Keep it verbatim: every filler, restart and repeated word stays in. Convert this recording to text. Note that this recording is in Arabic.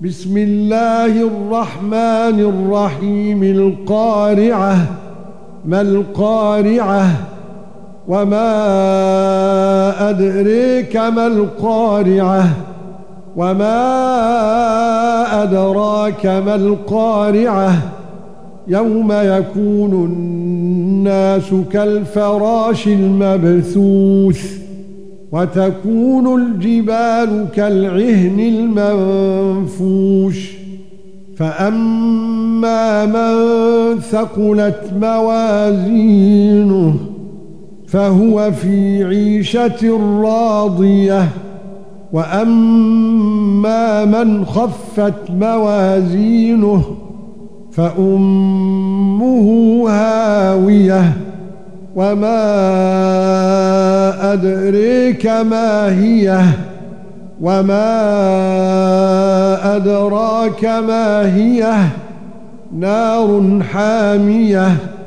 بسم الله الرحمن الرحيم. القارعة. ما القارعة؟ وما أدريك ما القارعة؟ وما أدراك ما القارعة؟ يوم يكون الناس كالفراش المبثوث وتكون الجبال كالعهن المنفوش فأما من ثقلت موازينه فهو في عيشة راضية وأما من خفت موازينه فأمه هاوية وما أدريك ما هي وما أدراك ما هي نار حامية